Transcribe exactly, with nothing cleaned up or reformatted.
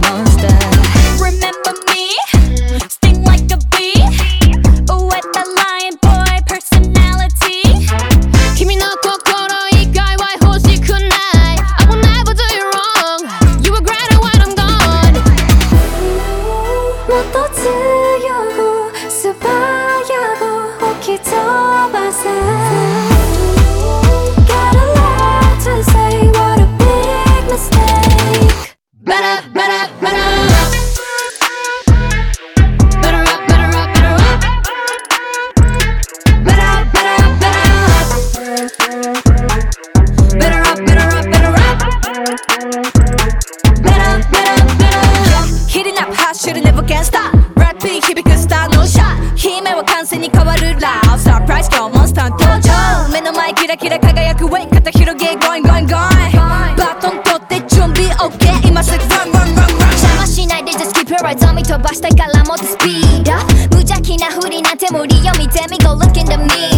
monster. Remember me? Sting like a bee. With the lion boy personality. 君の心以外は欲しくない。 I will never do you wrong. You regret it when I'm gone. もっと強く素早く吹き飛ばせ。 Got a lot to say, what a big mistake. Better, better, better. Better up, better up, better up. Better, better, better. Better up, better up, better up. Better, better, better. Hitting up hot, should've never can't stop. Rapping, 響くスターのシャッ。姫は完成に変わるラブ。サプライズ今日モンスター登場。目の前キラキラ輝くウェイ。肩広げ going going going。バトン取って準備 OK。今すぐ run run run run。邪魔しないで just keep your eyes on me。飛ばしたいからもっとスピード。無邪気なふりなんて無理よ見てみ go look into me。